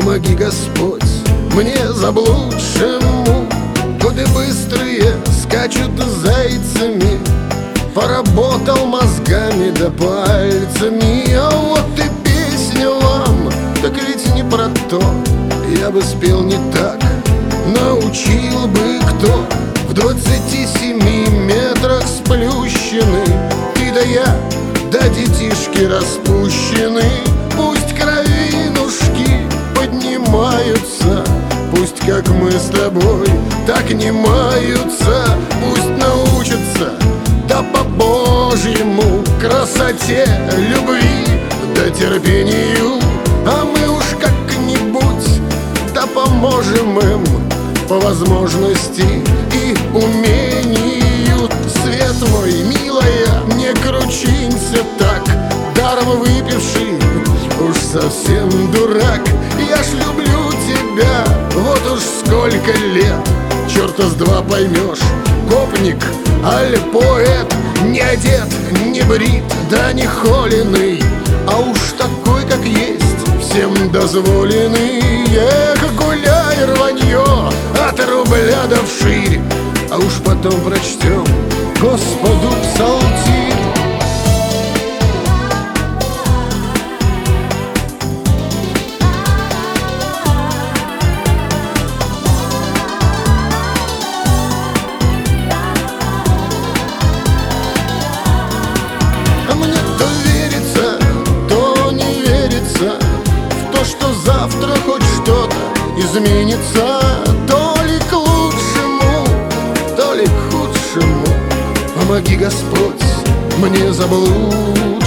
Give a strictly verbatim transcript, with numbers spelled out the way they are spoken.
помоги, Господь, мне заблудшему. Годы быстрые скачут зайцами, поработал мозгами да пальцами. А вот и песня вам, так ведь не про то. Я бы спел не так, научил бы кто. В двадцати семи метрах сплющены ты да я, да детишки распущены. Пусть кровинушки поднимаются, пусть как мы с тобой так не маются. Пусть научатся, да по-божьему, красоте, любви да терпению. А мы уж как-нибудь да поможем им по возможности и умению. Свет мой, милая, не кручинься так, даром выпивший уж совсем дурак. Я ж люблю тебя, вот уж сколько лет, черта с два поймешь, гопник, аль поэт. Не одет, не брит, да не холеный, а уж такой, как есть, всем дозволенный. Эх, гуляй, рванье, от рубля до вширь, а уж потом прочтем Господу псалтирь. Мне то верится, то не верится в то, что завтра хоть что-то изменится. То ли к лучшему, то ли к худшему. Помоги, Господь, мне заблудшему.